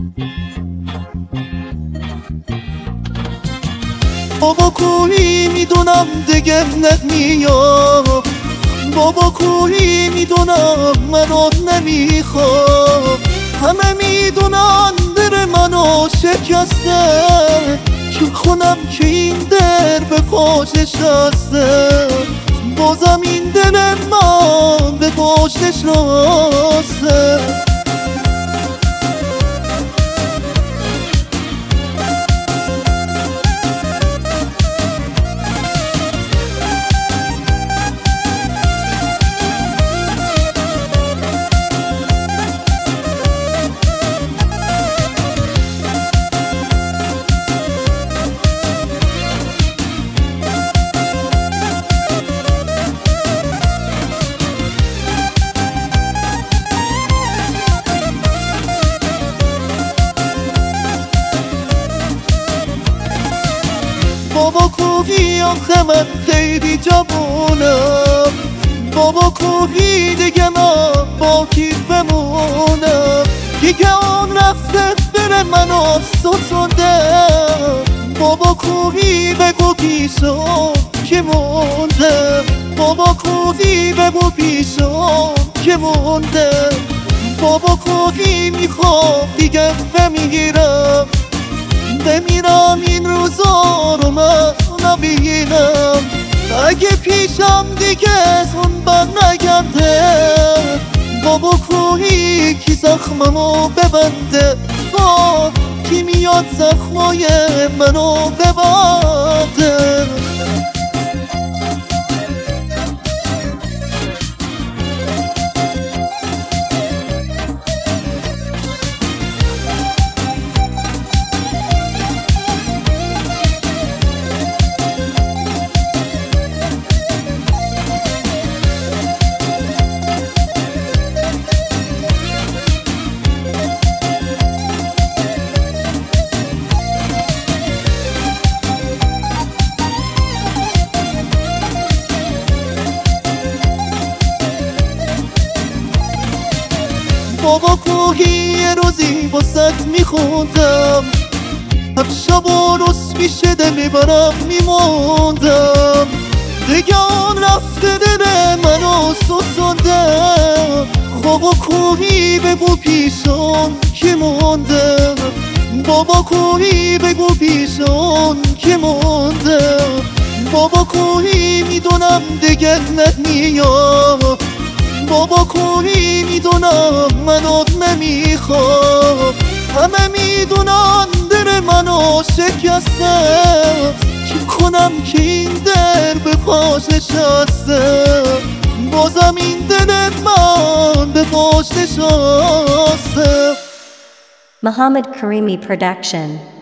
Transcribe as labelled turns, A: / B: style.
A: بابا کوهی میدونم دیگه نمیام، بابا کوهی میدونم منو نمیخوام، همه میدونن در منو شکسته، که خونم که این در به پاش نشسته، بازم این دل من به پاش نشسته. بابا کوهی آخه من خیلی جوونم، بابا کوهی دیگه من با کی بمونم، دیگه اون رفته دل منو ستونده، بابا کوهی بگو پیشم که مونده، بابا کوهی بگو پیشم که مونده، بابا کوهی میخوام دیگه بمیرم، بمیرم این روزا رو من نبینم، اگه پیشم دیگه زون بر نگرده، بابا کوهی کی زخممو ببنده، کی میاد زخمای منو ببنده. بابا کوهی یه روزی واسط میخوندم، هر شب و روز پیش دل میبرم میموندم، دیگه اون رفته دل منو سوزونده، بابا کوهی بگو پیشم که مونده، بابا کوهی بگو پیشم که مونده، بابا کوهی میدونم دیگه نمیام، بابا کوهی میدونم منو نمیخوام، همه میدونن در منو شکسته، چی کنم که این در به پاش نشسته، بازم این دل من به پاش نشسته.
B: Muhammad Karimi Production.